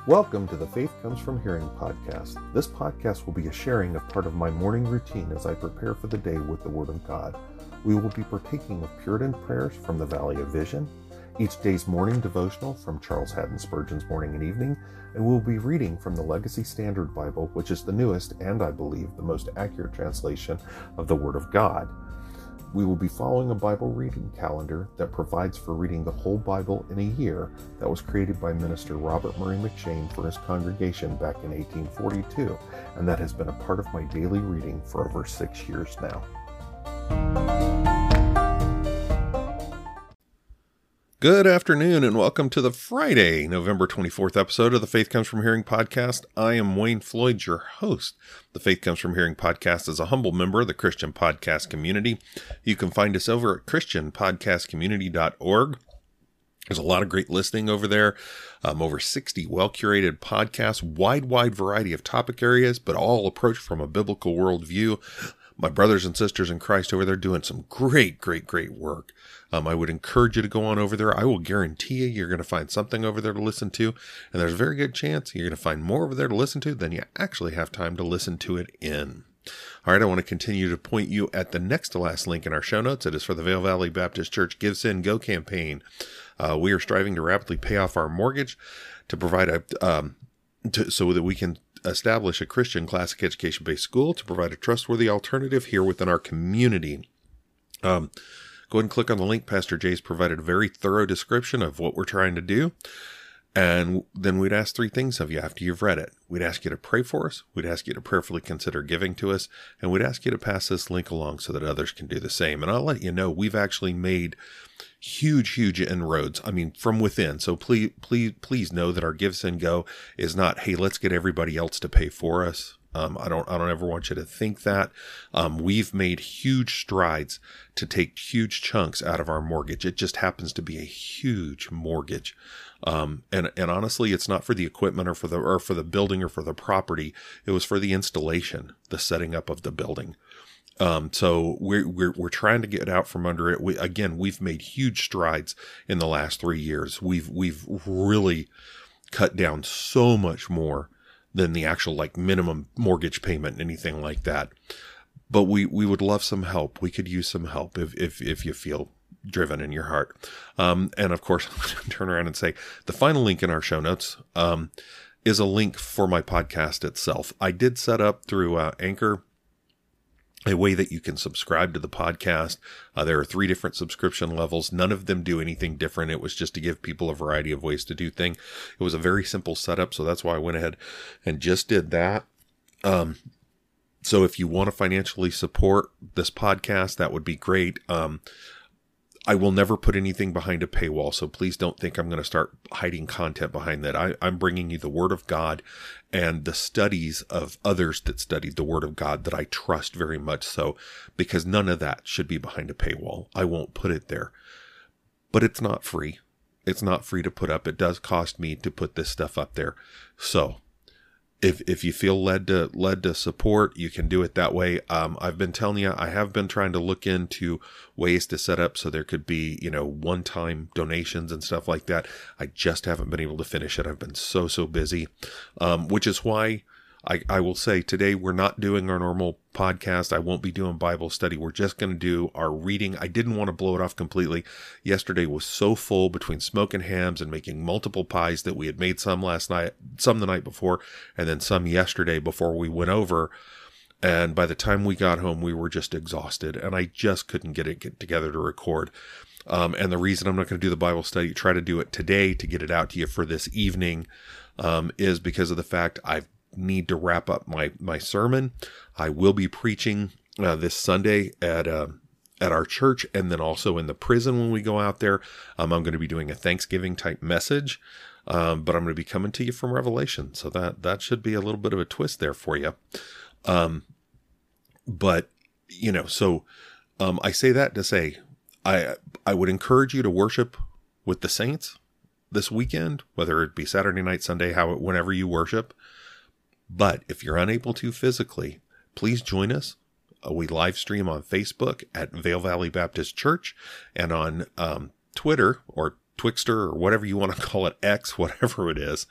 Welcome to the Faith Comes From Hearing podcast. This podcast will be a sharing of part of my morning routine as I prepare for the day with the Word of God. We will be partaking of Puritan prayers from the Valley of Vision, each day's morning devotional from Charles Haddon Spurgeon's Morning and Evening, and we'll be reading from the Legacy Standard Bible, which is the newest and, I believe, the most accurate translation of the Word of God. We will be following a Bible reading calendar that provides for reading the whole Bible in a year that was created by Minister Robert Murray McCheyne for his congregation back in 1842, and that has been a part of my daily reading for over 6 years now. Good afternoon and welcome to the Friday, November 24th episode of the Faith Comes From Hearing podcast. I am Wayne Floyd, your host. The Faith Comes From Hearing podcast is a humble member of the Christian podcast community. You can find us over at christianpodcastcommunity.org. There's a lot of great listening over there. Over 60 well-curated podcasts, wide variety of topic areas, but all approached from a biblical worldview. My brothers and sisters in Christ over there doing some great work. I would encourage you to go on over there. I will guarantee you're going to find something over there to listen to, and there's a very good chance you're going to find more over there to listen to than you actually have time to listen to it in. All right, I want to continue to point you at the next to last link in our show notes. It is for the Vail Valley Baptist Church Give, Send, Go campaign. We are striving to rapidly pay off our mortgage to provide so that we can establish a Christian classic education-based school to provide a trustworthy alternative here within our community. Go ahead and click on the link. Pastor Jay's provided a very thorough description of what we're trying to do. And then we'd ask three things of you after you've read it. We'd ask you to pray for us. We'd ask you to prayerfully consider giving to us. And we'd ask you to pass this link along so that others can do the same. And I'll let you know, we've actually made huge inroads. I mean, from within. So please know that our Give, Send, Go is not, hey, let's get everybody else to pay for us. I don't ever want you to think that. We've made huge strides to take huge chunks out of our mortgage. It just happens to be a huge mortgage. And honestly, it's not for the equipment or for the building or for the property. It was for the installation, the setting up of the building. So we're trying to get out from under it. We've made huge strides in the last 3 years. We've really cut down so much more than the actual minimum mortgage payment, anything like that. But we would love some help. We could use some help if you feel driven in your heart. And of course, turn around and say the final link in our show notes, is a link for my podcast itself. I did set up through, Anchor, a way that you can subscribe to the podcast. There are 3 different subscription levels. None of them do anything different. It was just to give people a variety of ways to do things. It was a very simple setup, so that's why I went ahead and just did that. So if you want to financially support this podcast, that would be great. I will never put anything behind a paywall, so please don't think I'm going to start hiding content behind that. I'm bringing you the Word of God and the studies of others that studied the Word of God that I trust very much so, because none of that should be behind a paywall. I won't put it there. But it's not free. It's not free to put up. It does cost me to put this stuff up there. So if you feel led to support, you can do it that way. I've been telling you, I have been trying to look into ways to set up so there could be, one-time donations and stuff like that. I just haven't been able to finish it. I've been so busy, which is why I will say today we're not doing our normal podcast. I won't be doing Bible study. We're just going to do our reading. I didn't want to blow it off completely. Yesterday was so full between smoking hams and making multiple pies that we had made some last night, some the night before, and then some yesterday before we went over. And by the time we got home, we were just exhausted, and I just couldn't get together to record. And the reason I'm not going to do the Bible study, try to do it today to get it out to you for this evening, is because of the fact I need to wrap up my sermon. I will be preaching this Sunday at our church, and then also in the prison when we go out there. I'm going to be doing a Thanksgiving type message, but I'm going to be coming to you from Revelation, so that should be a little bit of a twist there for you. But I say that to say I would encourage you to worship with the saints this weekend, whether it be Saturday night, Sunday, whenever you worship. But if you're unable to physically, please join us. We live stream on Facebook at Vail Valley Baptist Church, and on Twitter or Twixter or whatever you want to call it, X, whatever it is,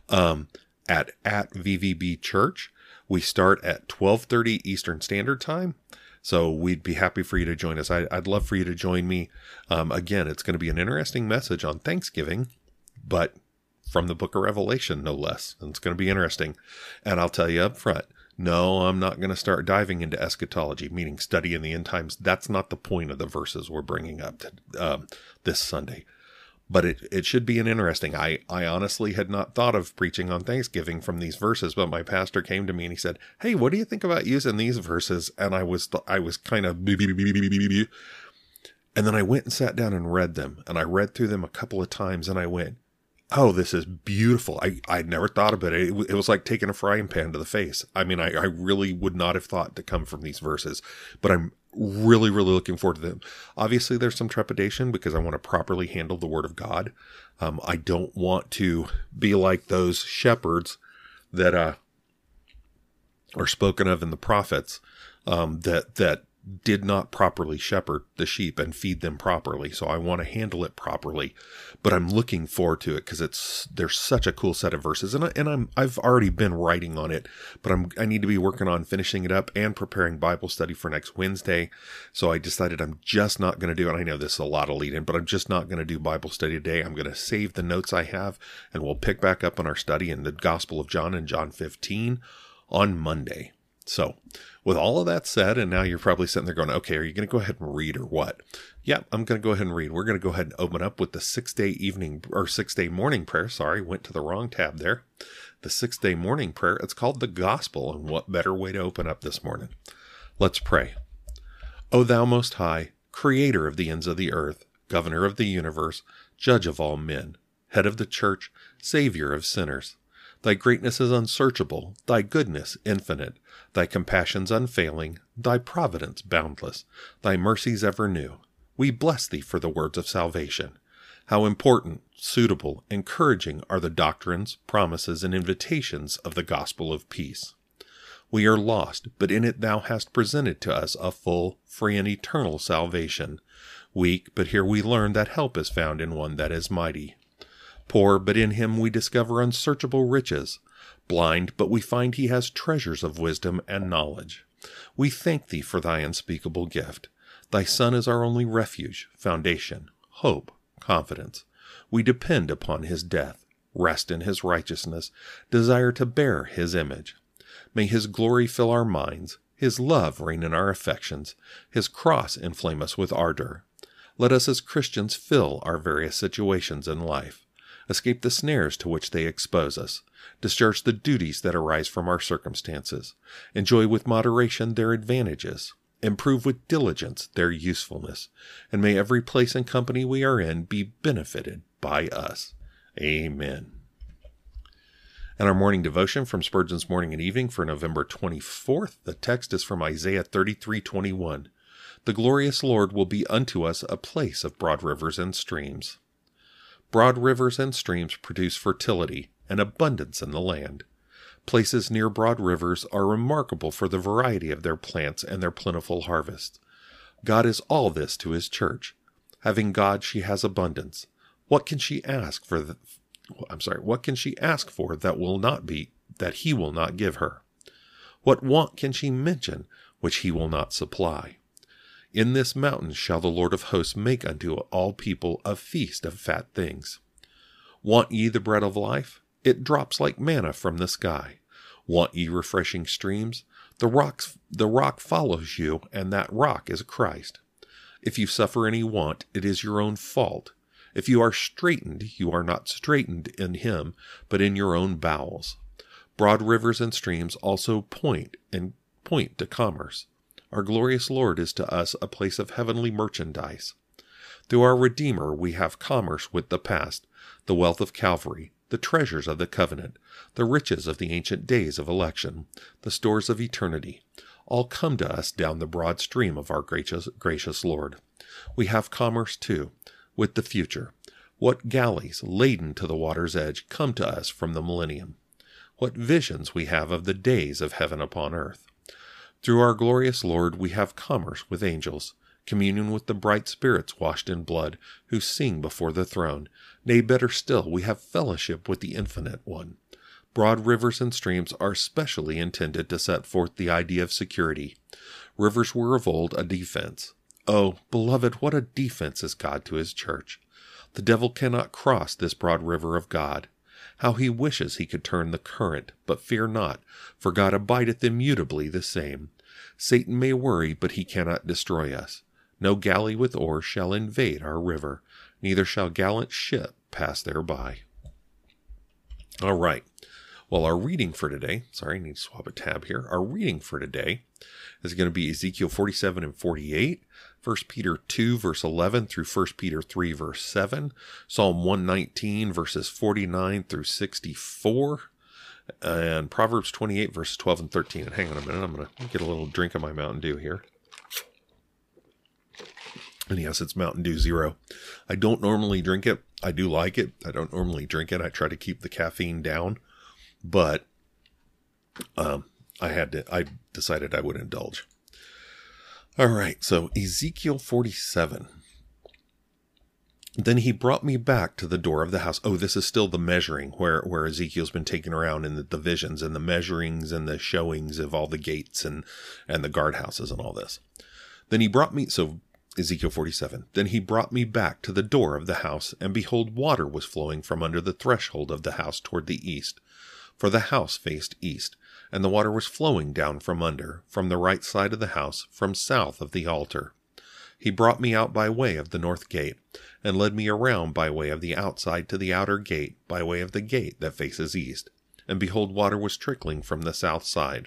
at VVB Church. We start at 12:30 Eastern Standard Time. So we'd be happy for you to join us. I'd love for you to join me. Again, it's going to be an interesting message on Thanksgiving, but from the book of Revelation, no less. And it's going to be interesting. And I'll tell you up front, no, I'm not going to start diving into eschatology, meaning study in the end times. That's not the point of the verses we're bringing up this Sunday. But it should be an interesting. I honestly had not thought of preaching on Thanksgiving from these verses, but my pastor came to me and he said, "Hey, what do you think about using these verses?" And I was kind of, and then I went and sat down and read them, and I read through them a couple of times, and I went, "Oh, this is beautiful." I'd never thought about it. It was like taking a frying pan to the face. I mean, I really would not have thought to come from these verses, but I'm really, really looking forward to them. Obviously, there's some trepidation because I want to properly handle the Word of God. I don't want to be like those shepherds that are spoken of in the prophets that did not properly shepherd the sheep and feed them properly. So I want to handle it properly, but I'm looking forward to it because there's such a cool set of verses, and I've already been writing on it, but I need to be working on finishing it up and preparing Bible study for next Wednesday. So I decided I'm just not going to do it. I know this is a lot of lead in, but I'm just not going to do Bible study today. I'm going to save the notes I have, and we'll pick back up on our study in the Gospel of John and John 15 on Monday. So with all of that said, and now you're probably sitting there going, okay, are you going to go ahead and read or what? Yeah, I'm going to go ahead and read. We're going to go ahead and open up with the 6-day morning prayer. Sorry, went to the wrong tab there. The 6-day morning prayer. It's called the Gospel. And what better way to open up this morning? Let's pray. O thou most high, creator of the ends of the earth, governor of the universe, judge of all men, head of the church, savior of sinners. Thy greatness is unsearchable, thy goodness infinite, thy compassions unfailing, thy providence boundless, thy mercies ever new. We bless thee for the words of salvation. How important, suitable, encouraging are the doctrines, promises, and invitations of the gospel of peace. We are lost, but in it thou hast presented to us a full, free, and eternal salvation. Weak, but here we learn that help is found in one that is mighty. Poor, but in him we discover unsearchable riches. Blind, but we find he has treasures of wisdom and knowledge. We thank thee for thy unspeakable gift. Thy Son is our only refuge, foundation, hope, confidence. We depend upon his death, rest in his righteousness, desire to bear his image. May his glory fill our minds, his love reign in our affections, his cross inflame us with ardor. Let us as Christians fill our various situations in life. Escape the snares to which they expose us, discharge the duties that arise from our circumstances, enjoy with moderation their advantages, improve with diligence their usefulness, and may every place and company we are in be benefited by us. Amen. And our morning devotion from Spurgeon's Morning and Evening for November 24th, the text is from Isaiah 33:21. The glorious Lord will be unto us a place of broad rivers and streams. Broad rivers and streams produce fertility and abundance in the land. Places near broad rivers are remarkable for the variety of their plants and their plentiful harvest. God is all this to his church. Having God, she has abundance. What can she ask for that he will not give her? What want can she mention which he will not supply? In this mountain shall the Lord of hosts make unto all people a feast of fat things. Want ye the bread of life? It drops like manna from the sky. Want ye refreshing streams? The rock follows you, and that rock is Christ. If you suffer any want, it is your own fault. If you are straitened, you are not straitened in him, but in your own bowels. Broad rivers and streams also point to commerce. Our glorious Lord is to us a place of heavenly merchandise. Through our Redeemer we have commerce with the past, the wealth of Calvary, the treasures of the covenant, the riches of the ancient days of election, the stores of eternity. All come to us down the broad stream of our gracious Lord. We have commerce, too, with the future. What galleys, laden to the water's edge, come to us from the millennium. What visions we have of the days of heaven upon earth. Through our glorious Lord we have commerce with angels, communion with the bright spirits washed in blood, who sing before the throne. Nay, better still, we have fellowship with the Infinite One. Broad rivers and streams are specially intended to set forth the idea of security. Rivers were of old a defense. Oh, beloved, what a defense is God to his church! The devil cannot cross this broad river of God. How he wishes he could turn the current, but fear not, for God abideth immutably the same. Satan may worry, but he cannot destroy us. No galley with oars shall invade our river, neither shall gallant ship pass thereby. All right. Well, our reading for today, I need to swap a tab here. Our reading for today is going to be Ezekiel 47 and 48, 1 Peter 2, verse 11 through 1 Peter 3, verse 7, Psalm 119, verses 49 through 64, and Proverbs 28, verses 12 and 13. And hang on a minute, I'm going to get a little drink of my Mountain Dew here. And yes, it's Mountain Dew Zero. I don't normally drink it. I do like it. I don't normally drink it. I try to keep the caffeine down. But I decided I would indulge. All right, so Ezekiel 47. Then he brought me back to the door of the house. Oh, this is still the measuring where Ezekiel's been taken around in the visions and the measurings and the showings of all the gates and the guardhouses and all this. Then he brought me, so Ezekiel 47. Then he brought me back to the door of the house, and behold, water was flowing from under the threshold of the house toward the east. For the house faced east, and the water was flowing down from under, from the right side of the house, from south of the altar. He brought me out by way of the north gate, and led me around by way of the outside to the outer gate, by way of the gate that faces east. And behold, water was trickling from the south side.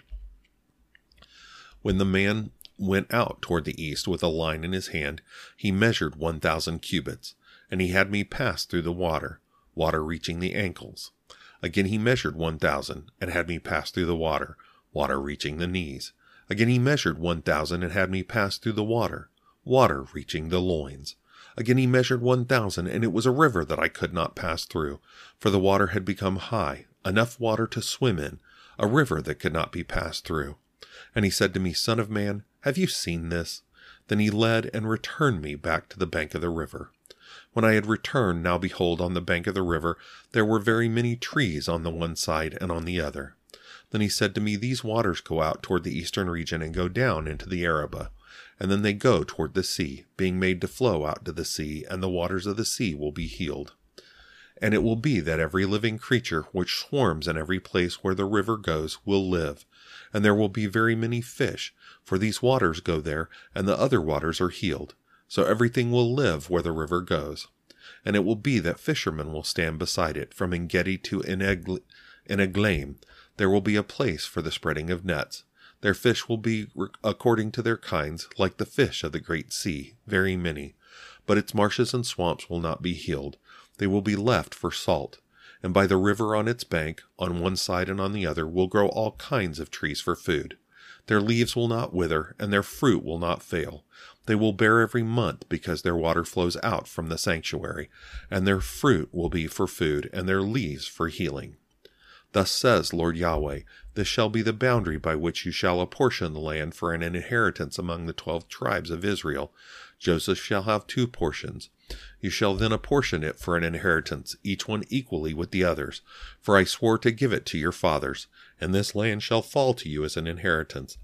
When the man went out toward the east with a line in his hand, he measured 1,000 cubits, and he had me pass through the water reaching the ankles. Again he measured 1,000, and had me pass through the water reaching the knees. Again he measured 1,000, and had me pass through the water reaching the loins. Again he measured 1,000, and it was a river that I could not pass through, for the water had become high, enough water to swim in, a river that could not be passed through. And he said to me, Son of man, have you seen this? Then he led and returned me back to the bank of the river. When I had returned, now behold, on the bank of the river there were very many trees on the one side and on the other. Then he said to me, These waters go out toward the eastern region and go down into the Arabah, and then they go toward the sea, being made to flow out to the sea, and the waters of the sea will be healed. And it will be that every living creature which swarms in every place where the river goes will live, and there will be very many fish, for these waters go there, and the other waters are healed. So everything will live where the river goes. And it will be that fishermen will stand beside it, from En-gedi to En-eglaim. There will be a place for the spreading of nets. Their fish will be according to their kinds, like the fish of the great sea, very many. But its marshes and swamps will not be healed. They will be left for salt. And by the river on its bank, on one side and on the other, will grow all kinds of trees for food. Their leaves will not wither, and their fruit will not fail. They will bear every month, because their water flows out from the sanctuary, and their fruit will be for food, and their leaves for healing. Thus says Lord Yahweh, This shall be the boundary by which you shall apportion the land for an inheritance among the 12 tribes of Israel. Joseph shall have 2 portions. You shall then apportion it for an inheritance, each one equally with the others. For I swore to give it to your fathers, and this land shall fall to you as an inheritance.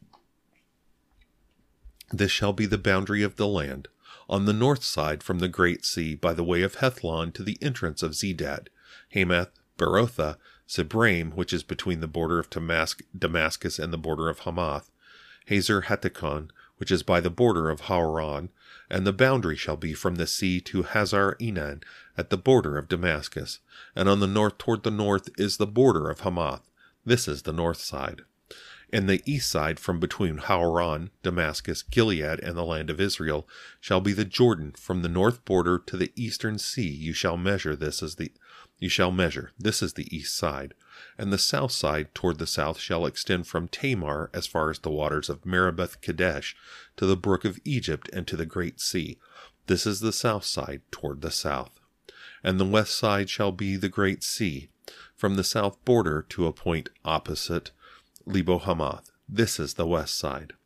This shall be the boundary of the land, on the north side from the great sea, by the way of Hethlon to the entrance of Zedad, Hamath, Berotha, Sibraim, which is between the border of Damascus and the border of Hamath, Hazer Hattikon, which is by the border of Hauran, and the boundary shall be from the sea to Hazar Enan, at the border of Damascus, and on the north toward the north is the border of Hamath. This is the north side. And the east side from between Hauran, Damascus, Gilead, and the land of Israel shall be the Jordan. From the north border to the eastern sea you shall measure. This is the east side. And the south side toward the south shall extend from Tamar as far as the waters of Meribeth Kadesh to the brook of Egypt and to the great sea. This is the south side toward the south. And the west side shall be the great sea, from the south border to a point opposite Lebo Hamath. This is the west side.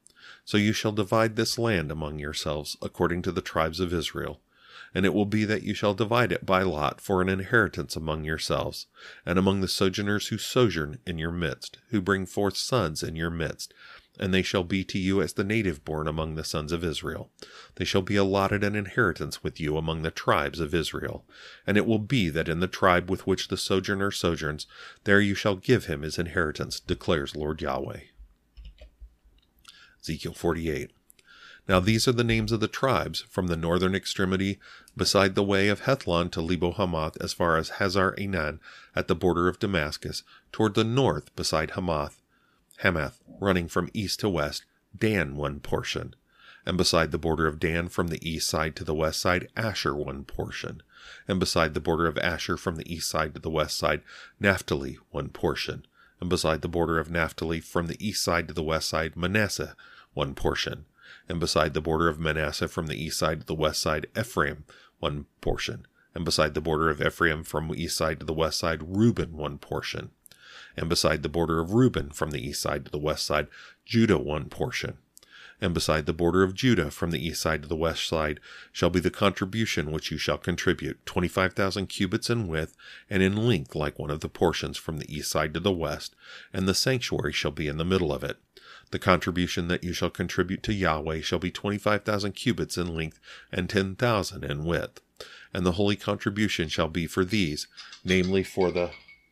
So you shall divide this land among yourselves according to the tribes of Israel. And it will be that you shall divide it by lot for an inheritance among yourselves, and among the sojourners who sojourn in your midst, who bring forth sons in your midst. And they shall be to you as the native born among the sons of Israel. They shall be allotted an inheritance with you among the tribes of Israel. And it will be that in the tribe with which the sojourner sojourns, there you shall give him his inheritance, declares Lord Yahweh. Ezekiel 48. Now these are the names of the tribes from the northern extremity beside the way of Hethlon to Lebo-Hamath, as far as Hazar-Enan at the border of Damascus, toward the north beside Hamath, running from east to west, Dan one portion, and beside the border of Dan from the east side to the west side, Asher one portion, and beside the border of Asher from the east side to the west side, Naphtali one portion, and beside the border of Naphtali from the east side to the west side, Manasseh one portion, and beside the border of Manasseh from the east side to the west side, Ephraim one portion, and beside the border of Ephraim from the east side to the west side, Reuben one portion, and beside the border of Reuben from the east side to the west side, Judah one portion, and beside the border of Judah from the east side to the west side shall be the contribution which you shall contribute, 25,000 cubits in width and in length like one of the portions from the east side to the west, and the sanctuary shall be in the middle of it. The contribution that you shall contribute to Yahweh shall be 25,000 cubits in length and 10,000 in width. And the holy contribution shall be for these, namely for the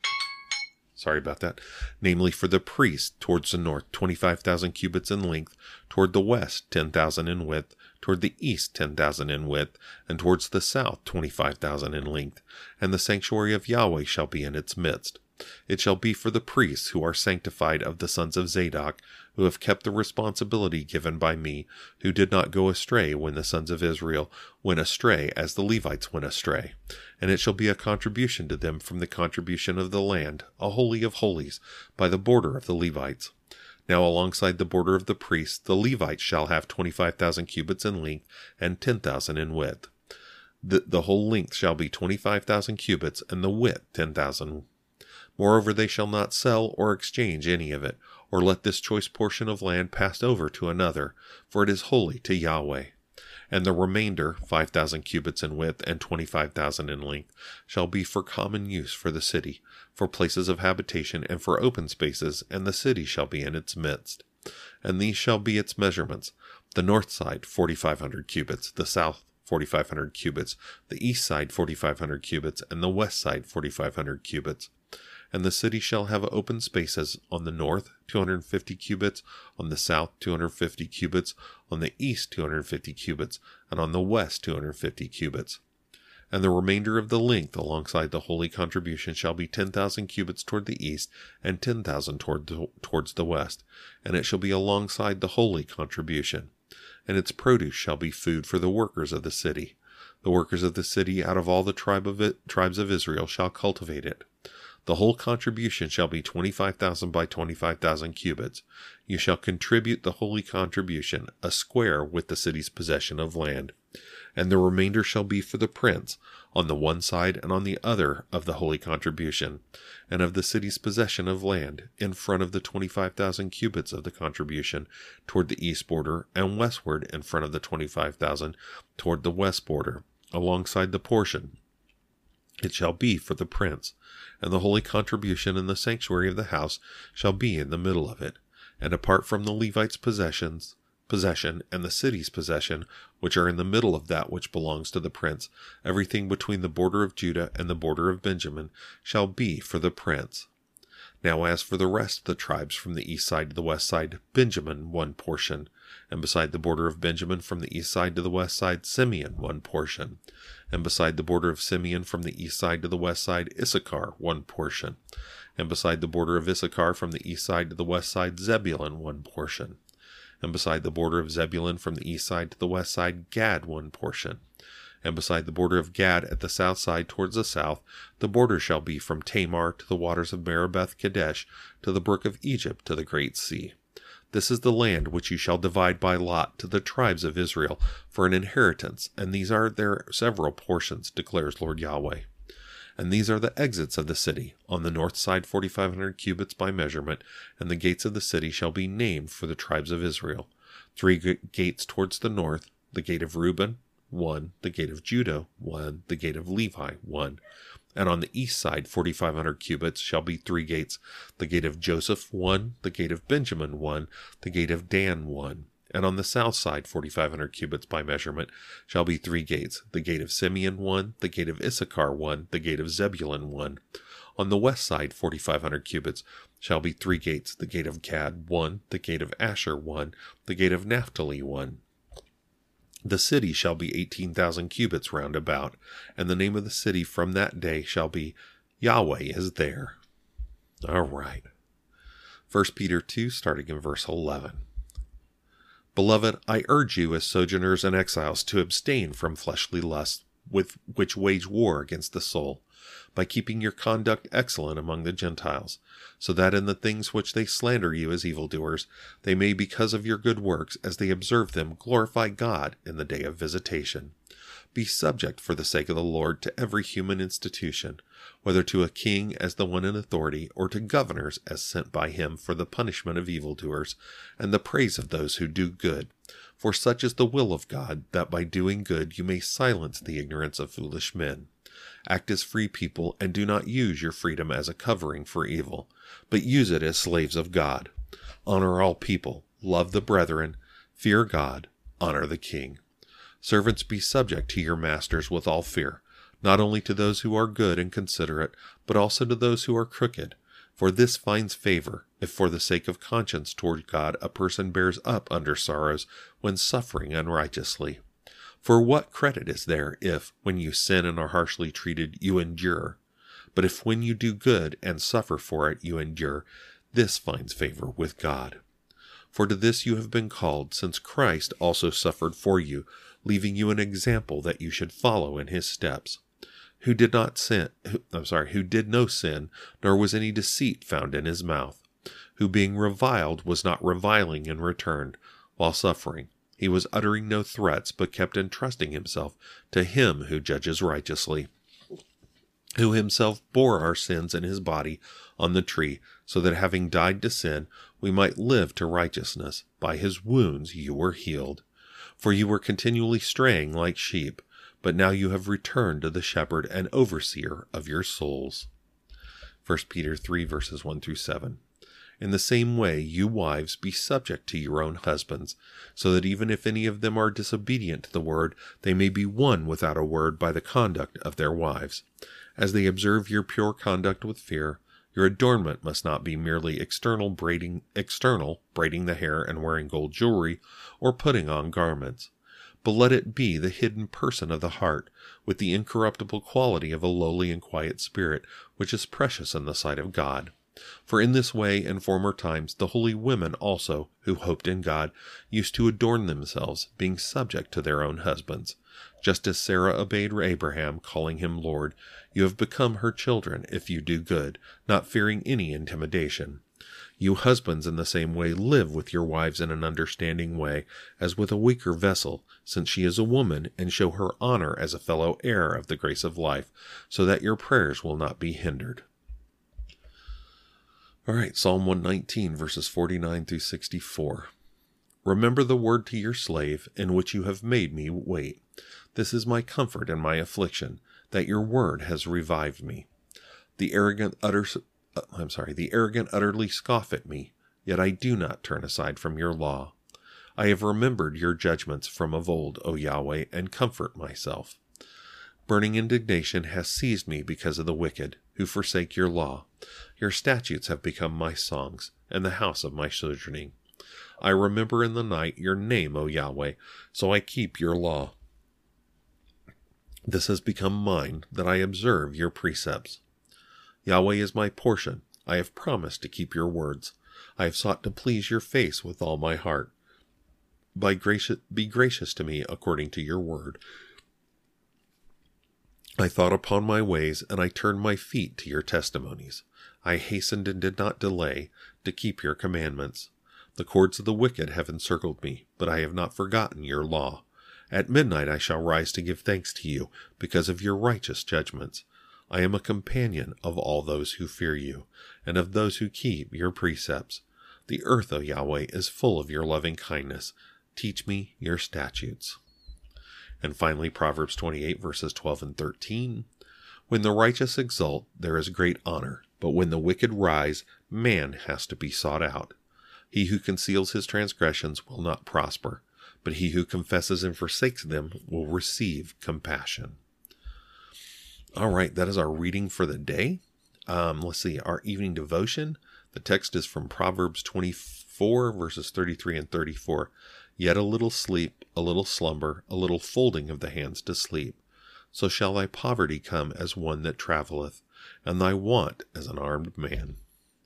priest towards the north, 25,000 cubits in length, toward the west, 10,000 in width, toward the east, 10,000 in width, and towards the south, 25,000 in length. And the sanctuary of Yahweh shall be in its midst. It shall be for the priests who are sanctified of the sons of Zadok, who have kept the responsibility given by me, who did not go astray when the sons of Israel went astray as the Levites went astray. And it shall be a contribution to them from the contribution of the land, a holy of holies, by the border of the Levites. Now alongside the border of the priests, the Levites shall have 25,000 cubits in length and 10,000 in width. The whole length shall be 25,000 cubits, and the width 10,000. Moreover, they shall not sell or exchange any of it, or let this choice portion of land pass over to another, for it is holy to Yahweh. And the remainder, 5,000 cubits in width and 25,000 in length, shall be for common use for the city, for places of habitation and for open spaces, and the city shall be in its midst. And these shall be its measurements: the north side 4,500 cubits, the south 4,500 cubits, the east side 4,500 cubits, and the west side 4,500 cubits. And the city shall have open spaces on the north, 250 cubits, on the south, 250 cubits, on the east, 250 cubits, and on the west, 250 cubits. And the remainder of the length alongside the holy contribution shall be 10,000 cubits toward the east, and 10,000 towards the west, and it shall be alongside the holy contribution. And its produce shall be food for the workers of the city. The workers of the city out of all the tribes of Israel shall cultivate it. The whole contribution shall be 25,000 by 25,000 cubits. You shall contribute the holy contribution, a square with the city's possession of land. And the remainder shall be for the prince, on the one side and on the other of the holy contribution, and of the city's possession of land, in front of the 25,000 cubits of the contribution, toward the east border, and westward in front of the 25,000, toward the west border, alongside the portion. It shall be for the prince, and the holy contribution in the sanctuary of the house shall be in the middle of it, and apart from the Levites' possession and the city's possession, which are in the middle of that which belongs to the prince, everything between the border of Judah and the border of Benjamin shall be for the prince. Now as for the rest of the tribes from the east side to the west side, Benjamin one portion, and beside the border of Benjamin from the east side to the west side, Simeon one portion, and beside the border of Simeon from the east side to the west side, Issachar one portion, and beside the border of Issachar from the east side to the west side, Zebulun one portion, and beside the border of Zebulun from the east side to the west side, Gad one portion, and beside the border of Gad at the south side towards the south, the border shall be from Tamar to the waters of Meribeth Kadesh, to the brook of Egypt, to the great sea. This is the land which you shall divide by lot to the tribes of Israel for an inheritance, and these are their several portions, declares Lord Yahweh. And these are the exits of the city, on the north side 4,500 cubits by measurement, and the gates of the city shall be named for the tribes of Israel. 3 gates towards the north, the gate of Reuben, 1, the gate of Judah, 1, the gate of Levi, 1. And on the east side, 4,500 cubits, shall be 3 gates, the gate of Joseph, 1, the gate of Benjamin, 1, the gate of Dan, 1. And on the south side, 4,500 cubits by measurement, shall be 3 gates, the gate of Simeon, 1, the gate of Issachar, 1, the gate of Zebulun, 1. On the west side, 4,500 cubits, shall be 3 gates, the gate of Gad, 1, the gate of Asher, 1, the gate of Naphtali, 1. The city shall be 18,000 cubits round about, and the name of the city from that day shall be Yahweh is there. All right. 1 Peter 2, starting in verse 11. Beloved, I urge you as sojourners and exiles to abstain from fleshly lusts, with which wage war against the soul, by keeping your conduct excellent among the Gentiles, so that in the things which they slander you as evildoers, they may, because of your good works, as they observe them, glorify God in the day of visitation. Be subject for the sake of the Lord to every human institution, whether to a king as the one in authority, or to governors as sent by him for the punishment of evildoers, and the praise of those who do good. For such is the will of God, that by doing good you may silence the ignorance of foolish men. Act as free people, and do not use your freedom as a covering for evil, but use it as slaves of God. Honor all people, love the brethren, fear God, honor the king. Servants, be subject to your masters with all fear, not only to those who are good and considerate, but also to those who are crooked. For this finds favor, if for the sake of conscience toward God a person bears up under sorrows when suffering unrighteously. For what credit is there if, when you sin and are harshly treated, you endure? But if when you do good and suffer for it you endure, this finds favor with God. For to this you have been called, since Christ also suffered for you, leaving you an example that you should follow in his steps. Who did no sin, nor was any deceit found in his mouth. Who being reviled was not reviling in return, while suffering. He was uttering no threats, but kept entrusting himself to him who judges righteously, who himself bore our sins in his body on the tree, so that having died to sin, we might live to righteousness. By his wounds you were healed. For you were continually straying like sheep, but now you have returned to the shepherd and overseer of your souls. 1 Peter 3, verses 1 through 7. In the same way, you wives, be subject to your own husbands, so that even if any of them are disobedient to the word, they may be won without a word by the conduct of their wives. As they observe your pure conduct with fear, your adornment must not be merely external, braiding the hair and wearing gold jewelry, or putting on garments. But let it be the hidden person of the heart, with the incorruptible quality of a lowly and quiet spirit, which is precious in the sight of God. For in this way, in former times, the holy women also, who hoped in God, used to adorn themselves, being subject to their own husbands. Just as Sarah obeyed Abraham, calling him Lord, you have become her children, if you do good, not fearing any intimidation. You husbands in the same way live with your wives in an understanding way, as with a weaker vessel, since she is a woman, and show her honor as a fellow heir of the grace of life, so that your prayers will not be hindered. All right, Psalm 119, verses 49 through 64. Remember the word to your slave, in which you have made me wait. This is my comfort in my affliction, that your word has revived me. The arrogant utterly scoff at me, yet I do not turn aside from your law. I have remembered your judgments from of old, O Yahweh, and comfort myself. Burning indignation has seized me because of the wicked, who forsake your law. Your statutes have become my songs, and the house of my sojourning. I remember in the night your name, O Yahweh, so I keep your law. This has become mine, that I observe your precepts. Yahweh is my portion. I have promised to keep your words. I have sought to please your face with all my heart. Be gracious to me according to your word. I thought upon my ways, and I turned my feet to your testimonies. I hastened and did not delay to keep your commandments. The cords of the wicked have encircled me, but I have not forgotten your law. At midnight I shall rise to give thanks to you, because of your righteous judgments. I am a companion of all those who fear you, and of those who keep your precepts. The earth, O Yahweh, is full of your loving kindness. Teach me your statutes. And finally, Proverbs 28, verses 12 and 13. When the righteous exult, there is great honor, but when the wicked rise, man has to be sought out. He who conceals his transgressions will not prosper, but he who confesses and forsakes them will receive compassion. All right, that is our reading for the day. Let's see, our evening devotion. The text is from Proverbs 24, verses 33 and 34. Yet a little sleep, a little slumber, a little folding of the hands to sleep. So shall thy poverty come as one that travelleth, and thy want as an armed man.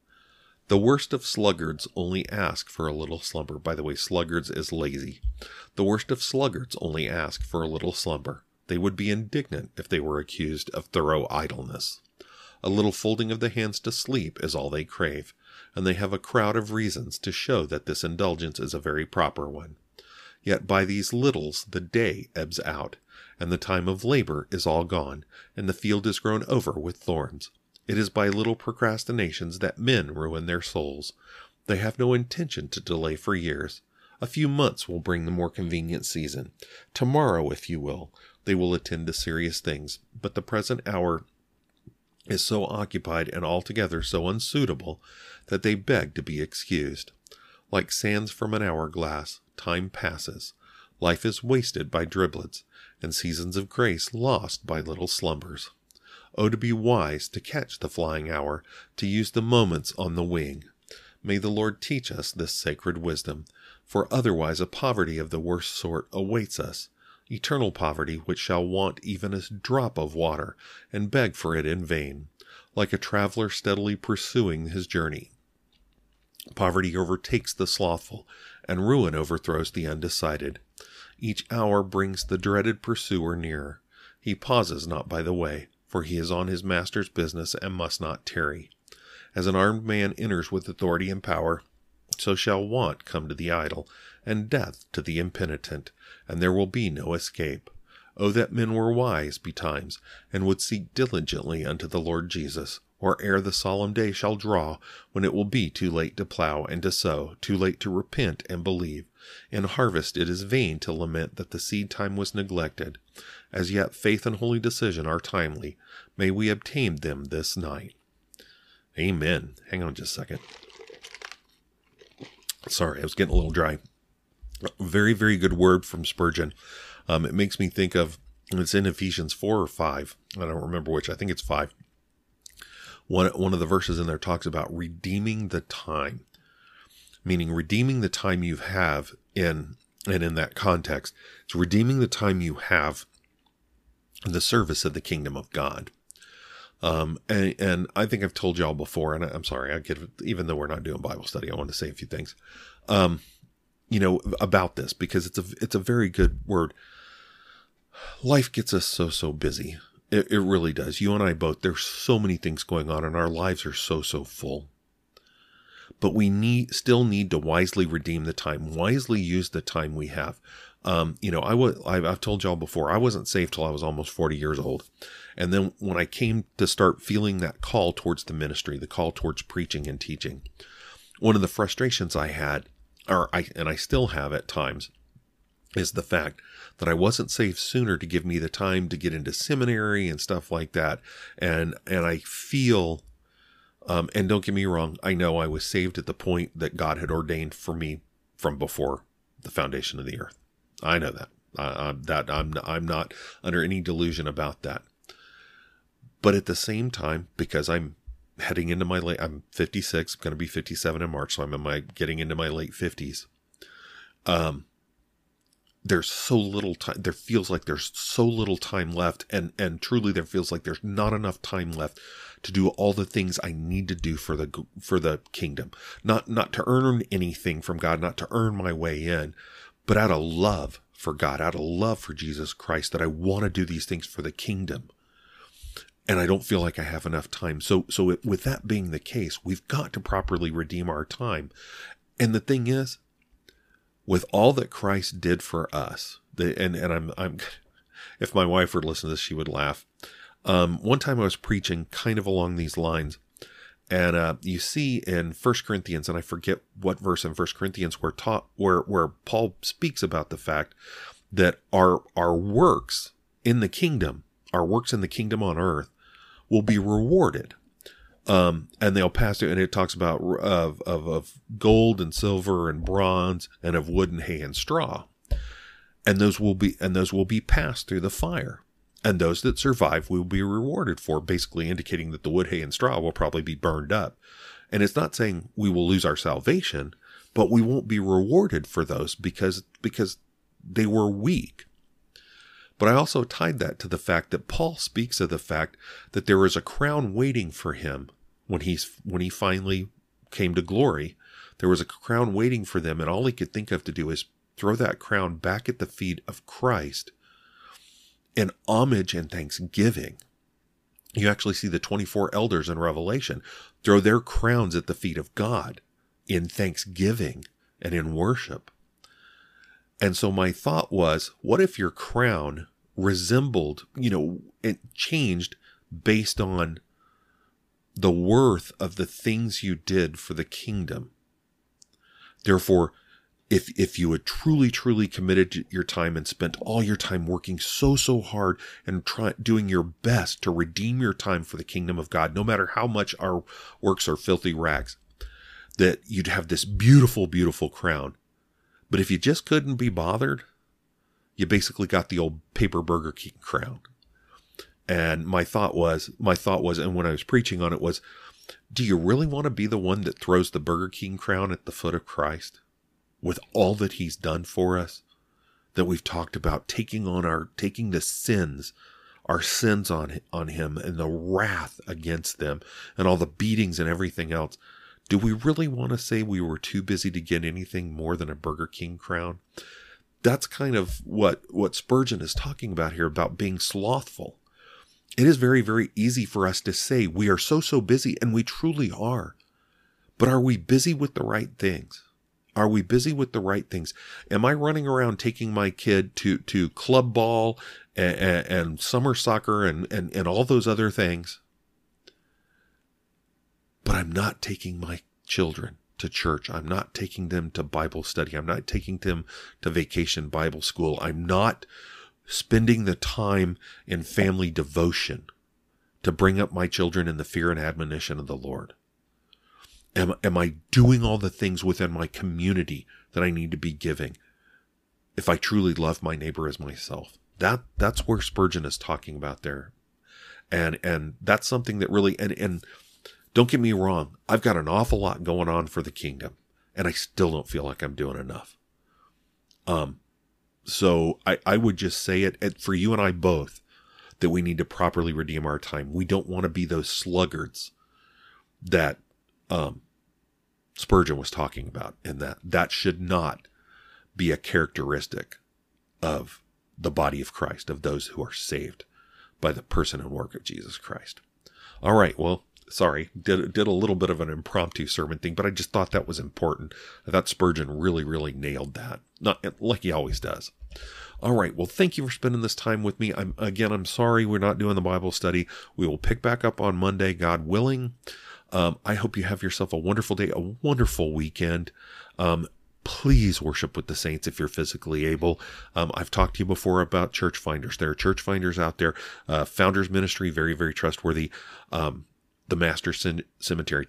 The worst of sluggards only ask for a little slumber. By the way, sluggards is lazy. The worst of sluggards only ask for a little slumber. They would be indignant if they were accused of thorough idleness. A little folding of the hands to sleep is all they crave, and they have a crowd of reasons to show that this indulgence is a very proper one. Yet by these littles the day ebbs out, and the time of labor is all gone, and the field is grown over with thorns. It is by little procrastinations that men ruin their souls. They have no intention to delay for years. A few months will bring the more convenient season. Tomorrow, if you will, they will attend to serious things, but the present hour is so occupied and altogether so unsuitable that they beg to be excused. Like sands from an hourglass, time passes. Life is wasted by driblets, and seasons of grace lost by little slumbers. Oh, to be wise, to catch the flying hour, to use the moments on the wing. May the Lord teach us this sacred wisdom, for otherwise a poverty of the worst sort awaits us. Eternal poverty which shall want even a drop of water, and beg for it in vain, like a traveler steadily pursuing his journey. Poverty overtakes the slothful, and ruin overthrows the undecided. Each hour brings the dreaded pursuer nearer. He pauses not by the way, for he is on his master's business and must not tarry. As an armed man enters with authority and power, so shall want come to the idle, and death to the impenitent, and there will be no escape. Oh, that men were wise betimes, and would seek diligently unto the Lord Jesus, or ere the solemn day shall draw, when it will be too late to plow and to sow, too late to repent and believe. In harvest it is vain to lament that the seed time was neglected. As yet faith and holy decision are timely. May we obtain them this night. Amen. Hang on just a second. Sorry, I was getting a little dry. Very, very good word from Spurgeon. It makes me think of, it's in Ephesians 4 or 5. I don't remember which. I think it's 5. One of the verses in there talks about redeeming the time, meaning redeeming the time you have in that context. It's redeeming the time you have in the service of the kingdom of God. And I think I've told y'all before, and I'm sorry, even though we're not doing Bible study, I want to say a few things, about this, because it's a very good word. Life gets us so busy. It really does. You and I both, there's so many things going on and our lives are so full. But we still need to wisely redeem the time, wisely use the time we have. I've told y'all before, I wasn't saved till I was almost 40 years old. And then when I came to start feeling that call towards the ministry, the call towards preaching and teaching, one of the frustrations I had, and I still have at times, is the fact that I wasn't saved sooner to give me the time to get into seminary and stuff like that. And I feel, and don't get me wrong, I know I was saved at the point that God had ordained for me from before the foundation of the earth. I know that. I'm not under any delusion about that. But at the same time, because I'm heading into I'm 56, going to be 57 in March, so I'm getting into my late 50s. There's so little time. There feels like there's so little time left, and truly there feels like there's not enough time left to do all the things I need to do for the kingdom. Not to earn anything from God, not to earn my way in, but out of love for God, out of love for Jesus Christ, that I want to do these things for the kingdom. And I don't feel like I have enough time. So with that being the case, we've got to properly redeem our time. And the thing is, with all that Christ did for us, and I'm, if my wife were to listen to this, she would laugh. One time I was preaching kind of along these lines, And you see in 1 Corinthians, and I forget what verse in 1 Corinthians where Paul speaks about the fact that our works in the kingdom, our works in the kingdom on earth, will be rewarded. And they'll pass through, and it talks about of gold and silver and bronze and of wood and hay and straw. And those will be passed through the fire. And those that survive will be rewarded for, basically indicating that the wood, hay, and straw will probably be burned up. And it's not saying we will lose our salvation, but we won't be rewarded for those because they were weak. But I also tied that to the fact that Paul speaks of the fact that there is a crown waiting for him when he finally came to glory. There was a crown waiting for them, and all he could think of to do is throw that crown back at the feet of Christ in homage and thanksgiving. You actually see the 24 elders in Revelation throw their crowns at the feet of God in thanksgiving and in worship. And so my thought was, what if your crown resembled, it changed based on the worth of the things you did for the kingdom? Therefore, if you had truly committed your time and spent all your time working so hard and doing your best to redeem your time for the kingdom of God, no matter how much our works are filthy rags, that you'd have this beautiful, beautiful crown. But if you just couldn't be bothered, you basically got the old paper Burger King crown. And my thought was, and when I was preaching on it was, do you really want to be the one that throws the Burger King crown at the foot of Christ? With all that he's done for us, that we've talked about, taking the sins, our sins on him, and the wrath against them, and all the beatings and everything else. Do we really want to say we were too busy to get anything more than a Burger King crown? That's kind of what Spurgeon is talking about here, about being slothful. It is very, very easy for us to say we are so busy, and we truly are. But are we busy with the right things? Are we busy with the right things? Am I running around taking my kid to club ball and summer soccer and all those other things? But I'm not taking my children to church. I'm not taking them to Bible study. I'm not taking them to vacation Bible school. I'm not spending the time in family devotion to bring up my children in the fear and admonition of the Lord. Am I doing all the things within my community that I need to be giving if I truly love my neighbor as myself? That's where Spurgeon is talking about there. And that's something that really, and don't get me wrong, I've got an awful lot going on for the kingdom, and I still don't feel like I'm doing enough. So I would just say it for you and I both, that we need to properly redeem our time. We don't want to be those sluggards that Spurgeon was talking about, and that should not be a characteristic of the body of Christ, of those who are saved by the person and work of Jesus Christ. All right, well, sorry, did a little bit of an impromptu sermon thing, but I just thought that was important. I thought Spurgeon really nailed that, not like he always does. All right, well, thank you for spending this time with me. I'm sorry we're not doing the Bible study. We will pick back up on Monday, God willing. I hope you have yourself a wonderful day, a wonderful weekend. Please worship with the saints if you're physically able. I've talked to you before about church finders. There are church finders out there. Founders Ministry, very, very trustworthy. The Master Seminary,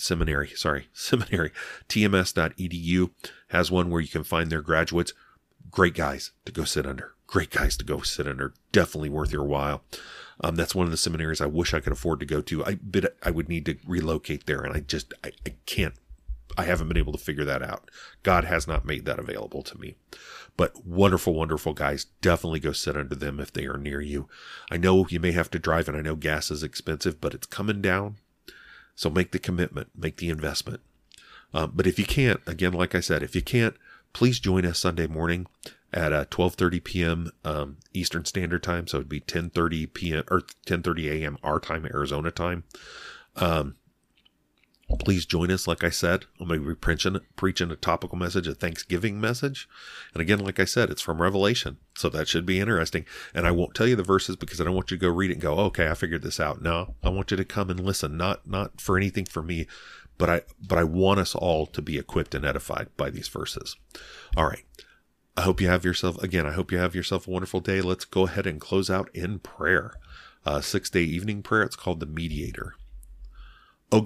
TMS.edu has one where you can find their graduates. Great guys to go sit under. Definitely worth your while. That's one of the seminaries I wish I could afford to go to. I would need to relocate there, and I can't. I haven't been able to figure that out. God has not made that available to me. But wonderful, wonderful guys. Definitely go sit under them if they are near you. I know you may have to drive, and I know gas is expensive, but it's coming down. So make the commitment, make the investment. But if you can't, again, like I said, if you can't, please join us Sunday morning at 12:30 p.m. Eastern Standard Time. So it'd be 10:30 p.m. or 10:30 a.m. our time, Arizona time. Please join us. Like I said, I'm going to be preaching a topical message, a Thanksgiving message. And again, like I said, it's from Revelation. So that should be interesting. And I won't tell you the verses because I don't want you to go read it and go, okay, I figured this out. No, I want you to come and listen, not for anything for me, but I want us all to be equipped and edified by these verses. All right. I hope you have yourself a wonderful day. Let's go ahead and close out in prayer. 6-day evening prayer. It's called the Mediator. Let's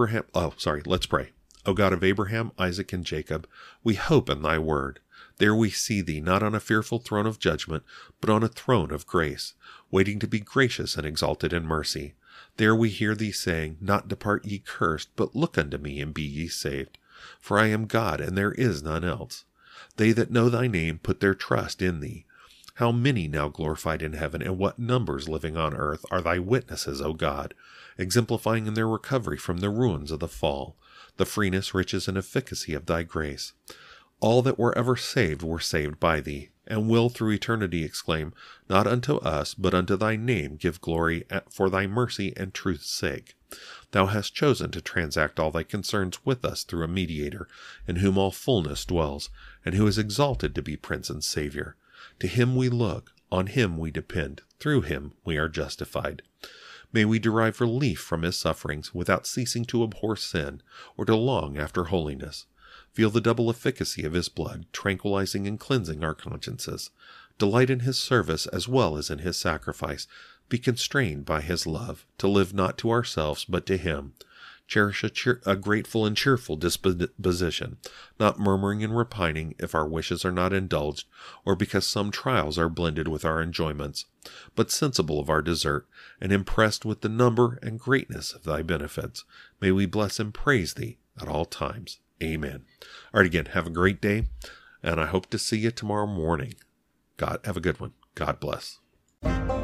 pray. O God of Abraham, Isaac, and Jacob, we hope in thy word. There we see thee, not on a fearful throne of judgment, but on a throne of grace, waiting to be gracious and exalted in mercy. There we hear thee saying, not depart ye cursed, but look unto me, and be ye saved. For I am God, and there is none else. They that know thy name put their trust in thee. How many now glorified in heaven, and what numbers living on earth are thy witnesses, O God, exemplifying in their recovery from the ruins of the fall, the freeness, riches, and efficacy of thy grace. All that were ever saved were saved by thee, and will through eternity exclaim, not unto us, but unto thy name give glory for thy mercy and truth's sake. Thou hast chosen to transact all thy concerns with us through a mediator, in whom all fullness dwells, and who is exalted to be Prince and Savior. To him we look, on him we depend, through him we are justified. May we derive relief from his sufferings without ceasing to abhor sin or to long after holiness. Feel the double efficacy of his blood, tranquilizing and cleansing our consciences. Delight in his service as well as in his sacrifice. Be constrained by his love, to live not to ourselves but to him. Cherish a grateful and cheerful disposition, not murmuring and repining if our wishes are not indulged, or because some trials are blended with our enjoyments, but sensible of our desert, and impressed with the number and greatness of thy benefits. May we bless and praise thee at all times. Amen. All right, again, have a great day, and I hope to see you tomorrow morning. Have a good one. God bless.